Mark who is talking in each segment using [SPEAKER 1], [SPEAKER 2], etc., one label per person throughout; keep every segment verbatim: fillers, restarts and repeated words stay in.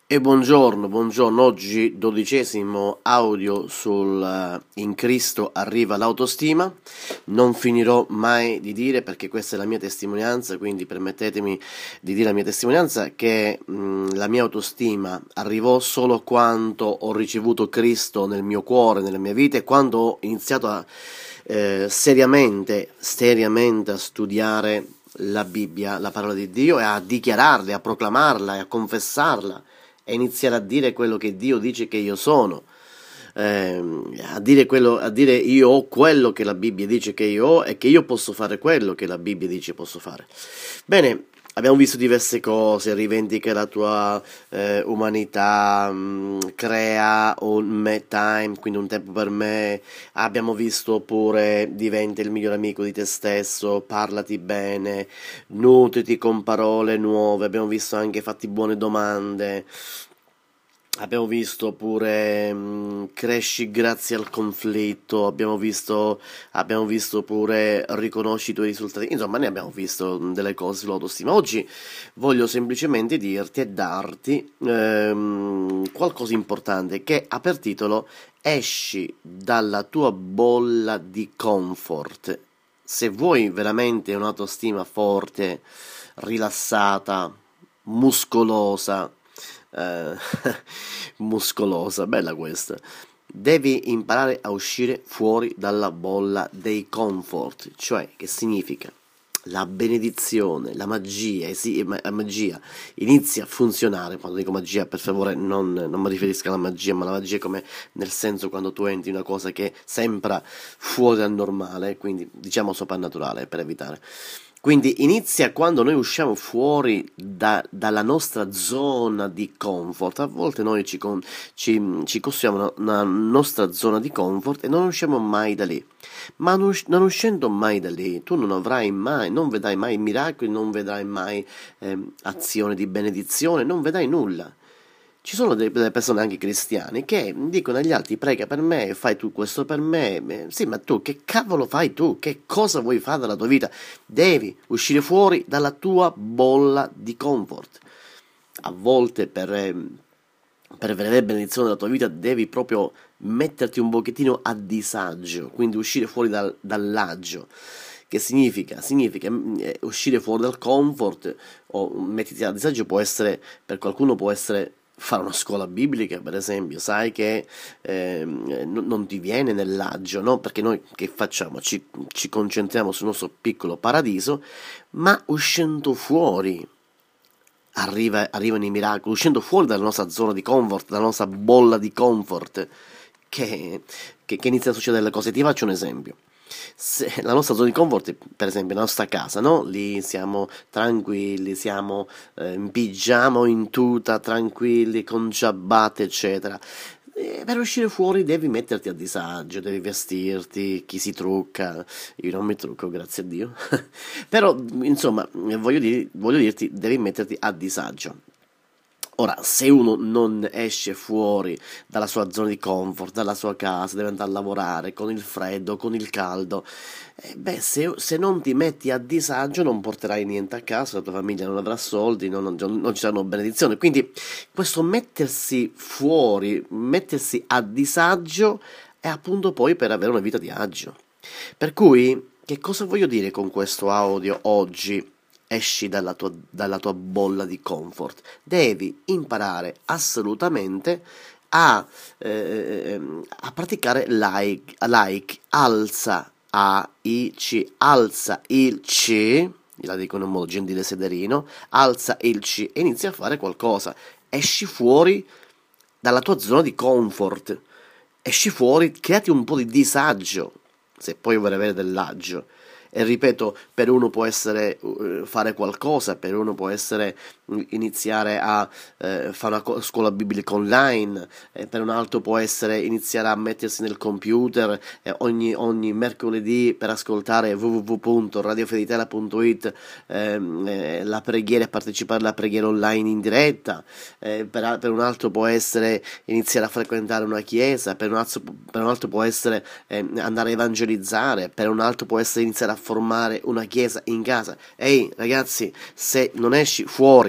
[SPEAKER 1] E buongiorno, buongiorno, oggi dodicesimo audio sul eh, In Cristo arriva l'autostima. Non finirò mai di dire, perché questa è la mia testimonianza, quindi permettetemi di dire la mia testimonianza, che mh, la mia autostima arrivò solo quando ho ricevuto Cristo nel mio cuore, nella mia vita, e quando ho iniziato a eh, seriamente, seriamente a studiare la Bibbia, la parola di Dio, e a dichiararla, a proclamarla e a confessarla e iniziare a dire quello che Dio dice che io sono, ehm, a dire quello, a dire io ho quello che la Bibbia dice che io ho e che io posso fare quello che la Bibbia dice posso fare. Bene, abbiamo visto diverse cose: rivendica la tua eh, umanità, mh, crea un me time, quindi un tempo per me. Abbiamo visto pure diventa il migliore amico di te stesso, parlati bene, nutriti con parole nuove. Abbiamo visto anche fatti buone domande. Abbiamo visto pure mh, cresci grazie al conflitto, abbiamo visto, abbiamo visto pure riconosci i tuoi risultati, insomma ne abbiamo visto mh, delle cose sull'autostima. Oggi voglio semplicemente dirti e darti ehm, qualcosa di importante che ha per titolo esci dalla tua bolla di comfort. Se vuoi veramente un'autostima forte, rilassata, muscolosa, eh, muscolosa, bella questa. Devi imparare a uscire fuori dalla bolla dei comfort, cioè che significa la benedizione, la magia, eh sì, la magia inizia a funzionare. Quando dico magia, per favore, non, non mi riferisco alla magia, ma la magia come nel senso quando tu entri in una cosa che sembra fuori dal normale, quindi diciamo soprannaturale per evitare. Quindi inizia quando noi usciamo fuori da- dalla nostra zona di comfort. A volte noi ci, con- ci, ci costruiamo una, una nostra zona di comfort e non usciamo mai da lì. Ma non, us- non uscendo mai da lì, tu non avrai mai, non vedrai mai miracoli, non vedrai mai ehm, azioni di benedizione, non vedrai nulla. Ci sono delle delle persone anche cristiane che dicono agli altri: prega per me, fai tu questo per me. Eh, Sì, ma tu che cavolo fai tu? Che cosa vuoi fare della tua vita? Devi uscire fuori dalla tua bolla di comfort. A volte per, eh, per vedere benedizione della tua vita devi proprio metterti un pochettino a disagio, quindi uscire fuori dal, dall'agio. Che significa? Significa mm, eh, uscire fuori dal comfort o mettiti a disagio. Può essere, per qualcuno può essere fare una scuola biblica, per esempio. Sai che ehm, eh, non non ti viene nell'agio, no? Perché noi che facciamo? Ci, ci concentriamo sul nostro piccolo paradiso, ma uscendo fuori arriva- arrivano i miracoli, uscendo fuori dalla nostra zona di comfort, dalla nostra bolla di comfort, che, che, che iniziano a succedere le cose. Ti faccio un esempio. Se la nostra zona di comfort, per esempio la nostra casa, no? Lì siamo tranquilli, siamo eh, in pigiama o in tuta, tranquilli, con ciabatte, eccetera. E per uscire fuori devi metterti a disagio, devi vestirti, chi si trucca, io non mi trucco, grazie a Dio, però insomma voglio, dir- voglio dirti, devi metterti a disagio. Ora, se uno non esce fuori dalla sua zona di comfort, dalla sua casa, deve andare a lavorare con il freddo, con il caldo, eh, beh, se, se non ti metti a disagio non porterai niente a casa, la tua famiglia non avrà soldi, non, non, non ci saranno benedizioni. Quindi questo mettersi fuori, mettersi a disagio è appunto poi per avere una vita di agio. Per cui, che cosa voglio dire con questo audio oggi? Esci dalla tua, dalla tua bolla di comfort. Devi imparare assolutamente a, eh, a praticare like, like, alza A, I, C, alza il C, la dico in un modo gentile sederino, alza il C e inizia a fare qualcosa. Esci fuori dalla tua zona di comfort, esci fuori, creati un po' di disagio, se poi vuoi avere dell'agio. E ripeto, per uno può essere uh, fare qualcosa, per uno può essere uh, iniziare a eh, fare una co- scuola biblica online, eh, per un altro può essere iniziare a mettersi nel computer eh, ogni, ogni mercoledì per ascoltare w w w punto radio feditela punto it, ehm, eh, la preghiera e partecipare alla preghiera online in diretta, eh, per, a- per un altro può essere iniziare a frequentare una chiesa, per un altro, per un altro può essere eh, andare a evangelizzare, per un altro può essere iniziare a formare una chiesa in casa. Ehi ragazzi, se non esci fuori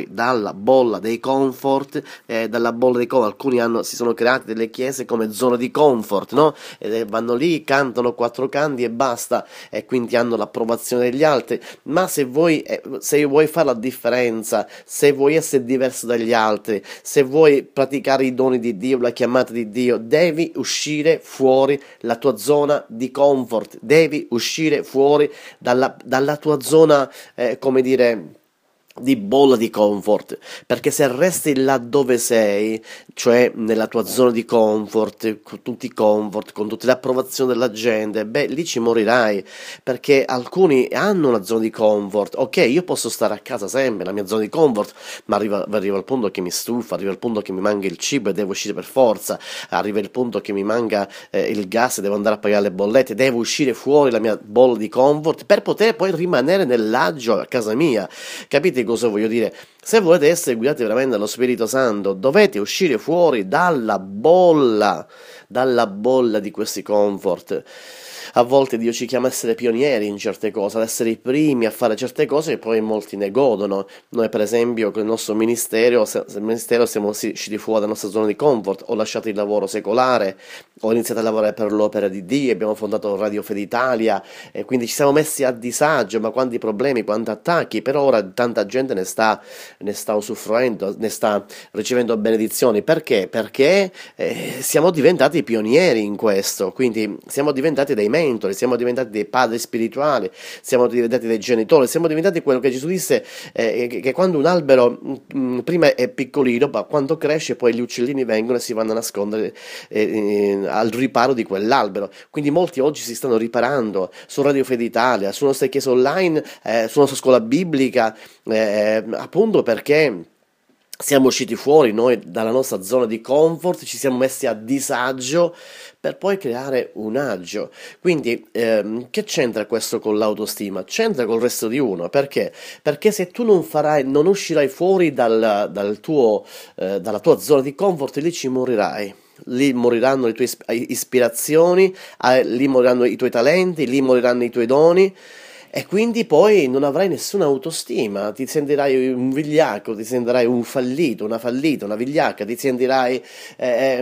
[SPEAKER 1] fuori dalla bolla dei comfort, eh, dalla bolla dei comfort. Alcuni hanno, si sono creati delle chiese come zona di comfort, no? E vanno lì, cantano quattro canti e basta, e quindi hanno l'approvazione degli altri. Ma se vuoi, eh, se vuoi fare la differenza, se vuoi essere diverso dagli altri, se vuoi praticare i doni di Dio, la chiamata di Dio, devi uscire fuori la tua zona di comfort, devi uscire fuori dalla, dalla tua zona, eh, come dire, di bolla di comfort, perché se resti là dove sei, cioè nella tua zona di comfort, con tutti i comfort, con tutte le approvazioni della gente, beh, lì ci morirai, perché alcuni hanno una zona di comfort. Ok, io posso stare a casa sempre, la mia zona di comfort, ma arriva, arriva il punto che mi stufa, arriva il punto che mi manca il cibo e devo uscire per forza, arriva il punto che mi manca eh, il gas e devo andare a pagare le bollette, devo uscire fuori la mia bolla di comfort per poter poi rimanere nell'agio a casa mia. Capite cosa voglio dire? Se volete essere guidati veramente dallo Spirito Santo, dovete uscire fuori dalla bolla, dalla bolla di questi comfort. A volte Dio ci chiama a essere pionieri in certe cose, ad essere i primi a fare certe cose e poi molti ne godono. Noi per esempio con il nostro ministero, se, il ministero siamo usciti fuori dalla nostra zona di comfort, ho lasciato il lavoro secolare, ho iniziato a lavorare per l'opera di Dio, abbiamo fondato Radio Fede Italia e quindi ci siamo messi a disagio, ma quanti problemi, quanti attacchi, però ora tanta gente ne sta, ne sta usufruendo, ne sta ricevendo benedizioni. Perché? Perché eh, siamo diventati pionieri in questo, quindi siamo diventati dei mentori, siamo diventati dei padri spirituali, siamo diventati dei genitori, siamo diventati quello che Gesù disse, eh, che, che quando un albero mh, prima è piccolino, ma quando cresce poi gli uccellini vengono e si vanno a nascondere eh, eh, al riparo di quell'albero. Quindi molti oggi si stanno riparando su Radio Fede Italia, sulle nostre chiese online, eh, sulla nostra scuola biblica, eh, appunto perché siamo usciti fuori noi dalla nostra zona di comfort, ci siamo messi a disagio per poi creare un agio. Quindi ehm, che c'entra questo con l'autostima? C'entra col resto di uno. Perché? Perché se tu non farai, non uscirai fuori dal, dal tuo, eh, dalla tua zona di comfort, lì ci morirai. Lì moriranno le tue ispirazioni, eh, lì moriranno i tuoi talenti, lì moriranno i tuoi doni. E quindi poi non avrai nessuna autostima, ti sentirai un vigliacco, ti sentirai un fallito, una fallita, una vigliacca, ti sentirai, eh,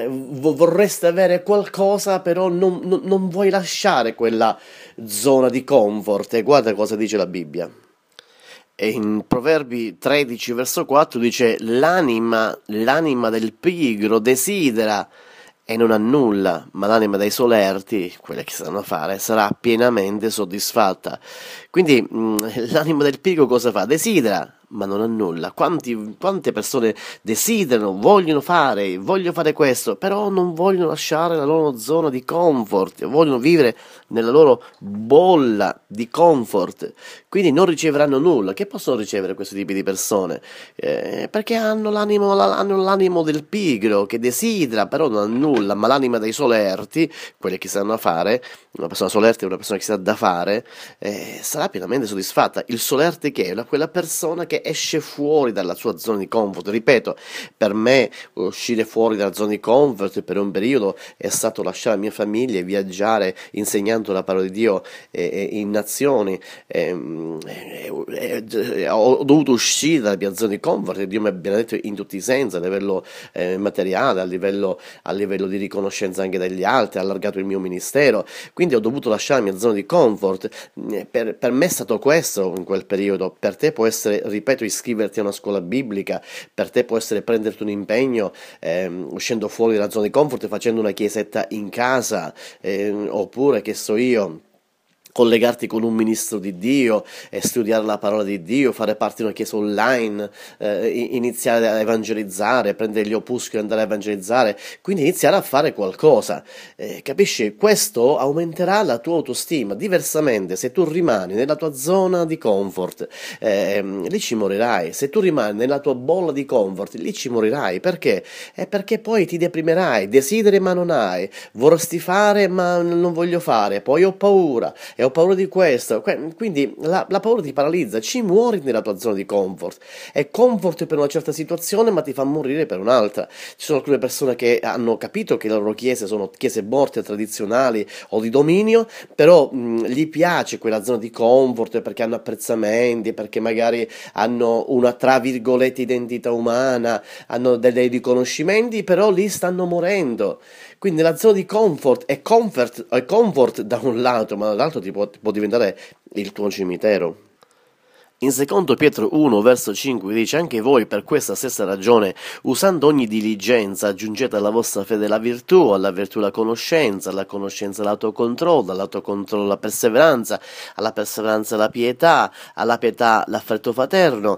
[SPEAKER 1] vorresti avere qualcosa, però non, non, non vuoi lasciare quella zona di comfort. E guarda cosa dice la Bibbia. E in Proverbi tredici verso quattro dice: l'anima, l'anima del pigro desidera e non ha nulla, ma l'anima dei solerti, quelle che sanno fare, sarà pienamente soddisfatta. Quindi mh, l'anima del pigro cosa fa? Desidera, ma non ha nulla. Quanti, quante persone desiderano, vogliono fare, voglio fare questo, però non vogliono lasciare la loro zona di comfort, vogliono vivere nella loro bolla di comfort, quindi non riceveranno nulla. Che possono ricevere questi tipi di persone? Eh, perché hanno l'animo, hanno l'animo del pigro che desidera, però non ha nulla, ma l'anima dei solerti, quelli che sanno fare, una persona solerte è una persona che sa da fare, eh, sarà pienamente soddisfatta. Il solerte che è? Quella persona che esce fuori dalla sua zona di comfort. Ripeto, per me uscire fuori dalla zona di comfort per un periodo è stato lasciare la mia famiglia e viaggiare insegnando la parola di Dio eh, eh, in nazioni. Eh, eh, eh, ho dovuto uscire dalla mia zona di comfort e Dio mi ha benedetto in tutti i sensi, a livello eh, materiale, a livello, a livello di riconoscenza anche dagli altri, ha allargato il mio ministero, quindi ho dovuto lasciare la mia zona di comfort. Per, per me è stato questo in quel periodo. Per te può essere, ripeto, iscriverti a una scuola biblica, per te può essere prenderti un impegno ehm, uscendo fuori dalla zona di comfort e facendo una chiesetta in casa, ehm, oppure che so io, collegarti con un ministro di Dio e studiare la parola di Dio, fare parte di una chiesa online, eh, iniziare a evangelizzare, prendere gli opuscoli e andare a evangelizzare, quindi iniziare a fare qualcosa, eh, capisci? Questo aumenterà la tua autostima. Diversamente, se tu rimani nella tua zona di comfort, eh, lì ci morirai. Se tu rimani nella tua bolla di comfort, lì ci morirai. Perché? È perché poi ti deprimerai, desideri ma non hai, vorresti fare ma non voglio fare, poi ho paura, e e ho paura di questo. Quindi la, la paura ti paralizza, ci muori nella tua zona di comfort. È comfort per una certa situazione, ma ti fa morire per un'altra. Ci sono alcune persone che hanno capito che le loro chiese sono chiese morte, tradizionali o di dominio, però mh, gli piace quella zona di comfort perché hanno apprezzamenti, perché magari hanno una tra virgolette identità umana, hanno dei riconoscimenti, però lì stanno morendo. Quindi la zona di comfort è comfort, è comfort da un lato, ma dall'altro ti può, può diventare il tuo cimitero. In secondo Pietro uno, verso cinque, dice: anche voi per questa stessa ragione, usando ogni diligenza, aggiungete alla vostra fede la virtù, alla virtù la conoscenza, alla conoscenza l'autocontrollo, all'autocontrollo la perseveranza, alla perseveranza la pietà, alla pietà l'affetto fraterno,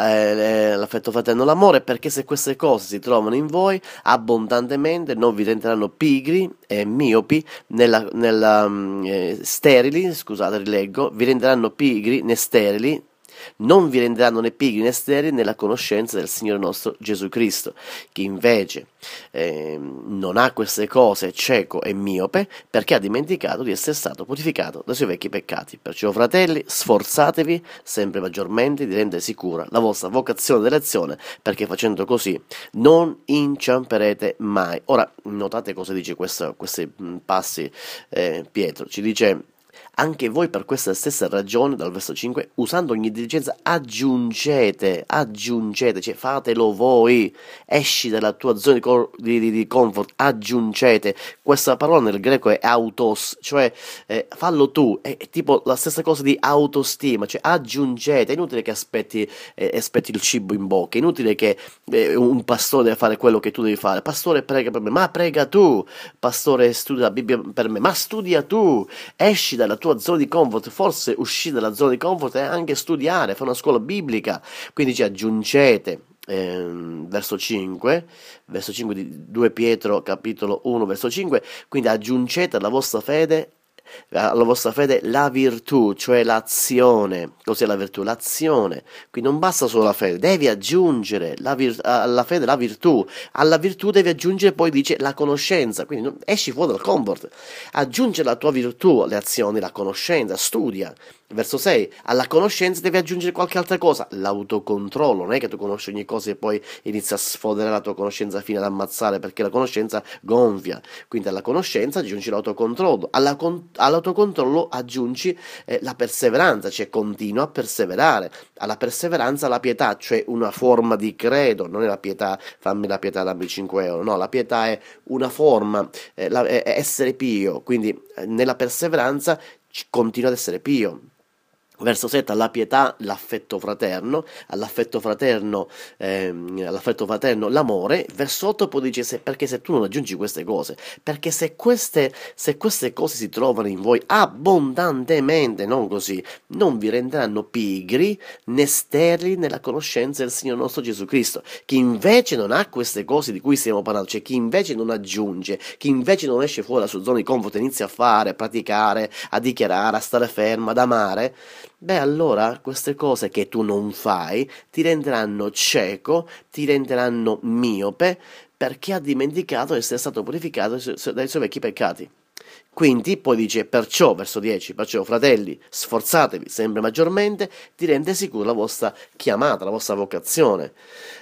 [SPEAKER 1] eh, l'affetto fraterno l'amore, perché se queste cose si trovano in voi abbondantemente non vi renderanno pigri e miopi, nella, nella, eh, sterili, scusate rileggo, vi renderanno pigri né sterili, non vi renderanno né pigri né sterili nella conoscenza del Signore nostro Gesù Cristo. Chi invece eh, non ha queste cose è cieco e miope, perché ha dimenticato di essere stato purificato dai suoi vecchi peccati. Perciò, fratelli, sforzatevi sempre maggiormente di rendere sicura la vostra vocazione d'elezione, perché facendo così non inciamperete mai. Ora, notate cosa dice questo, questi passi eh, Pietro. Ci dice: anche voi per questa stessa ragione, dal verso cinque, usando ogni diligenza, aggiungete, aggiungete, cioè fatelo voi, esci dalla tua zona di, cor- di, di, di comfort, aggiungete. Questa parola nel greco è autos, cioè eh, fallo tu, è, è tipo la stessa cosa di autostima, cioè aggiungete. È inutile che aspetti, eh, aspetti il cibo in bocca, è inutile che eh, un pastore deve fare quello che tu devi fare. Pastore, prega per me, ma prega tu. Pastore, studia la Bibbia per me, ma studia tu. Esci dalla tua zona di comfort. Forse uscire dalla zona di comfort è anche studiare, fare una scuola biblica. Quindi ci aggiungete, ehm, verso cinque, verso cinque di due Pietro capitolo uno verso cinque, quindi aggiungete alla vostra fede alla vostra fede la virtù, cioè l'azione. Cos'è la virtù? L'azione. Quindi non basta solo la fede, devi aggiungere la vir- alla fede la virtù, alla virtù devi aggiungere, poi dice, la conoscenza. Quindi non, esci fuori dal comfort, aggiunge la tua virtù, le azioni, la conoscenza, studia. Verso sei, alla conoscenza devi aggiungere qualche altra cosa, l'autocontrollo. Non è che tu conosci ogni cosa e poi inizi a sfoderare la tua conoscenza fino ad ammazzare, perché la conoscenza gonfia. Quindi alla conoscenza aggiungi l'autocontrollo, alla con- all'autocontrollo aggiungi eh, la perseveranza, cioè continua a perseverare. Alla perseveranza la pietà, cioè una forma di credo. Non è la pietà, fammi la pietà, dammi cinque euro, no, la pietà è una forma, eh, la, è essere pio. Quindi eh, nella perseveranza continua ad essere pio. Verso sette, alla pietà l'affetto fraterno, all'affetto fraterno, ehm, all'affetto fraterno l'amore. Verso otto poi dice: se, perché se tu non aggiungi queste cose, perché se queste, se queste cose si trovano in voi abbondantemente, non così, non vi renderanno pigri né sterili nella conoscenza del Signore nostro Gesù Cristo. Chi invece non ha queste cose di cui stiamo parlando, cioè chi invece non aggiunge, chi invece non esce fuori dalla sua zona di comfort, inizia a fare, a praticare, a dichiarare, a stare fermo, ad amare, beh, allora queste cose che tu non fai ti renderanno cieco, ti renderanno miope, perché ha dimenticato di essere stato purificato dai suoi vecchi peccati. Quindi poi dice: perciò, verso dieci, perciò fratelli, sforzatevi sempre maggiormente di rendere sicura la vostra chiamata, la vostra vocazione.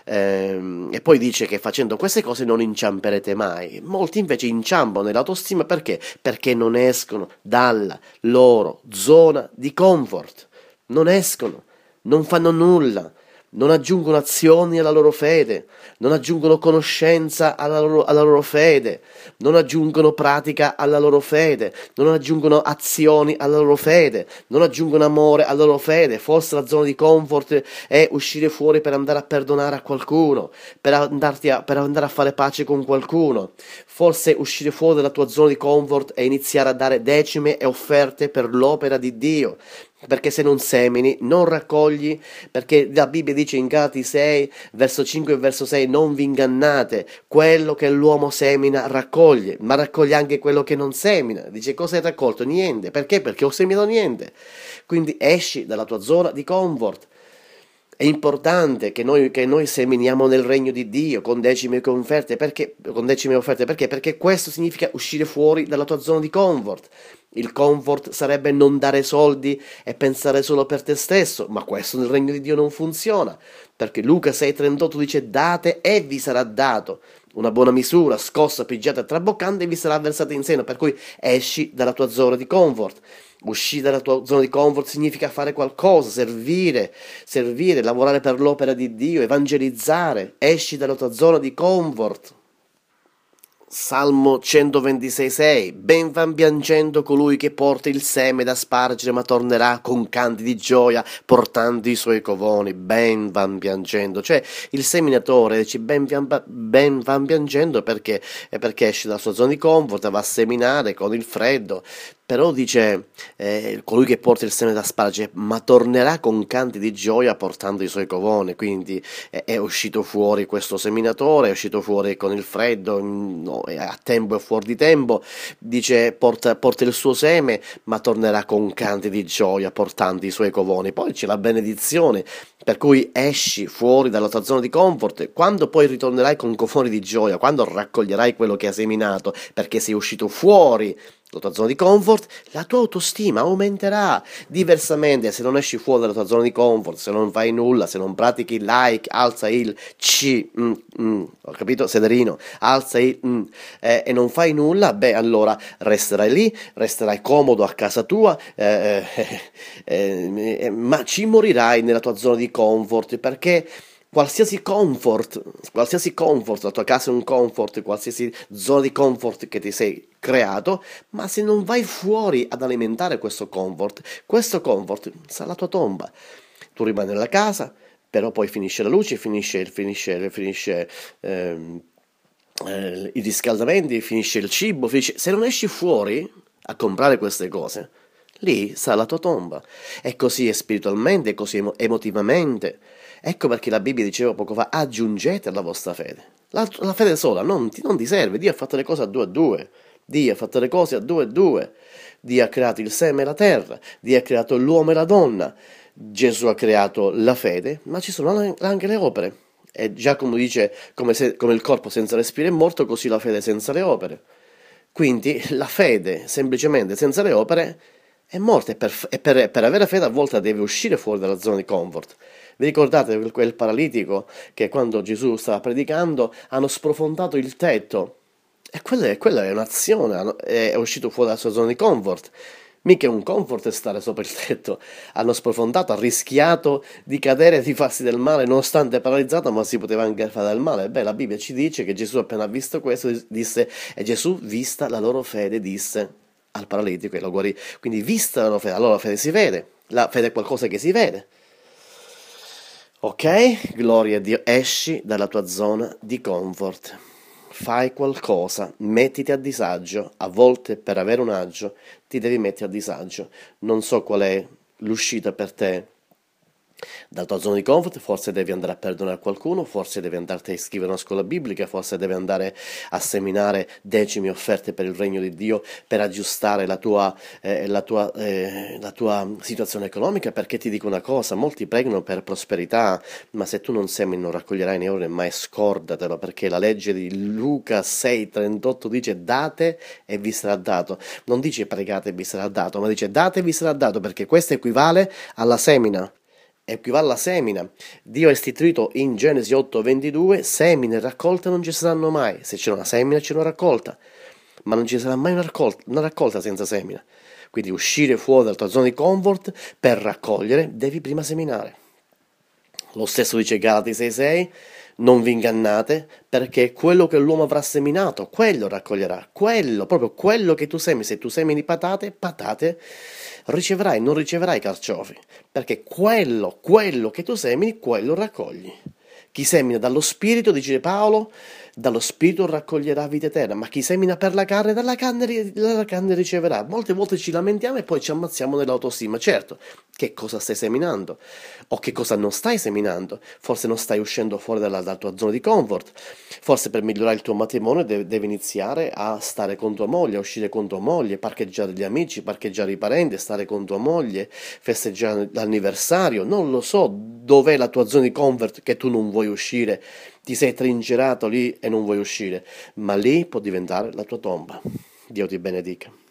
[SPEAKER 1] Ehm, e poi dice che facendo queste cose non inciamperete mai. Molti invece inciampano nell'autostima perché? Perché non escono dalla loro zona di comfort. Non escono, non fanno nulla, non aggiungono azioni alla loro fede, non aggiungono conoscenza alla loro, alla loro fede, non aggiungono pratica alla loro fede, non aggiungono azioni alla loro fede, non aggiungono amore alla loro fede. Forse la zona di comfort è uscire fuori per andare a perdonare a qualcuno, per, andarti a, per andare a fare pace con qualcuno. Forse uscire fuori dalla tua zona di comfort è iniziare a dare decime e offerte per l'opera di Dio. Perché se non semini non raccogli, perché la Bibbia dice in Galati sei verso cinque e verso sei: non vi ingannate, quello che l'uomo semina raccoglie, ma raccoglie anche quello che non semina. Dice: cosa hai raccolto? Niente. Perché? Perché ho seminato niente. Quindi esci dalla tua zona di comfort, È importante che noi, che noi seminiamo nel regno di Dio con decime e offerte, perché, con decime offerte, perché? Perché questo significa uscire fuori dalla tua zona di comfort. Il comfort sarebbe non dare soldi e pensare solo per te stesso, ma questo nel regno di Dio non funziona, perché Luca sei trentotto dice date e vi sarà dato. Una buona misura, scossa, pigiata e traboccante vi sarà versata in seno, per cui esci dalla tua zona di comfort. Uscire dalla tua zona di comfort significa fare qualcosa, servire, servire, lavorare per l'opera di Dio, evangelizzare. Esci dalla tua zona di comfort. Salmo centoventisei sei. Ben van piangendo colui che porta il seme da spargere, ma tornerà con canti di gioia portando i suoi covoni. Ben van piangendo, cioè il seminatore dice ben, ben van piangendo perché, perché esce dalla sua zona di comfort, va a seminare con il freddo. Però dice eh, colui che porta il seme da spargere, ma tornerà con canti di gioia portando i suoi covoni. Quindi eh, è uscito fuori questo seminatore, è uscito fuori con il freddo, no, a tempo e fuori di tempo. Dice porta, porta il suo seme, ma tornerà con canti di gioia portando i suoi covoni. Poi c'è la benedizione, per cui esci fuori dalla tua zona di comfort. Quando poi ritornerai con covoni di gioia, quando raccoglierai quello che hai seminato, perché sei uscito fuori la tua zona di comfort, la tua autostima aumenterà. Diversamente, se non esci fuori dalla tua zona di comfort, se non fai nulla, se non pratichi il like, alza il C, mm, mm, ho capito, Sederino, alza il mm, eh, e non fai nulla, beh, allora resterai lì, resterai comodo a casa tua, eh, eh, eh, ma ci morirai nella tua zona di comfort, perché qualsiasi comfort, qualsiasi comfort, la tua casa è un comfort, qualsiasi zona di comfort che ti sei creato, ma se non vai fuori ad alimentare questo comfort, questo comfort sarà la tua tomba. Tu rimani nella casa, però poi finisce la luce, finisce, finisce, finisce ehm, eh, i riscaldamenti, finisce il cibo, finisce... se non esci fuori a comprare queste cose, lì sarà la tua tomba. E così è spiritualmente, e così emo- emotivamente. Ecco perché la Bibbia diceva poco fa, aggiungete alla vostra fede. La, la fede sola non ti, non ti serve, Dio ha fatto le cose a due a due. Dio ha fatto le cose a due a due. Dio ha creato il seme e la terra, Dio ha creato l'uomo e la donna. Gesù ha creato la fede, ma ci sono anche le opere. E Giacomo dice, come, se, come il corpo senza respiro è morto, così la fede senza le opere. Quindi la fede, semplicemente senza le opere, è morta. E per, e per, per avere fede a volte deve uscire fuori dalla zona di comfort. Vi ricordate quel paralitico che quando Gesù stava predicando hanno sprofondato il tetto? E quella è, quella è un'azione, è uscito fuori dalla sua zona di comfort. Mica è un comfort stare sopra il tetto. Hanno sprofondato, ha rischiato di cadere e di farsi del male, nonostante paralizzato, ma si poteva anche fare del male. Beh, la Bibbia ci dice che Gesù appena visto questo disse, e Gesù, vista la loro fede, disse al paralitico e lo guarì. Quindi vista la loro fede, allora la fede si vede, la fede è qualcosa che si vede. Ok? Gloria a Dio, esci dalla tua zona di comfort. Fai qualcosa, mettiti a disagio, a volte per avere un agio ti devi mettere a disagio. Non so qual è l'uscita per te dalla tua zona di comfort, forse devi andare a perdonare qualcuno, forse devi andarti a iscrivere a una scuola biblica, forse devi andare a seminare decimi offerte per il regno di Dio per aggiustare la tua, eh, la tua, eh, la tua situazione economica, perché ti dico una cosa, molti pregano per prosperità, ma se tu non semini non raccoglierai né oro né mai, scordatelo, perché la legge di Luca sei trentotto dice date e vi sarà dato, non dice pregate e vi sarà dato, ma dice date e vi sarà dato, perché questo equivale alla semina. Equivale alla semina. Dio ha istituito in Genesi otto ventidue, semina e raccolta non ci saranno mai. Se c'è una semina c'è una raccolta, ma non ci sarà mai una raccolta, una raccolta senza semina. Quindi uscire fuori dalla tua zona di comfort per raccogliere devi prima seminare. Lo stesso dice Galati sei sei, non vi ingannate, perché quello che l'uomo avrà seminato, quello raccoglierà, quello, proprio quello che tu semini. Se tu semini patate, patate riceverai, non riceverai carciofi, perché quello, quello che tu semini, quello raccogli. Chi semina dallo spirito, dice Paolo, dallo spirito raccoglierà vita eterna, ma chi semina per la carne, dalla carne, dalla carne riceverà. Molte volte ci lamentiamo e poi ci ammazziamo nell'autostima. Certo, che cosa stai seminando? O che cosa non stai seminando? Forse non stai uscendo fuori dalla, dalla tua zona di comfort. Forse per migliorare il tuo matrimonio devi, devi iniziare a stare con tua moglie, a uscire con tua moglie, parcheggiare gli amici, parcheggiare i parenti, stare con tua moglie, festeggiare l'anniversario. Non lo so dov'è la tua zona di comfort che tu non vuoi uscire, ti sei trincerato lì e non vuoi uscire, ma lì può diventare la tua tomba. Dio ti benedica.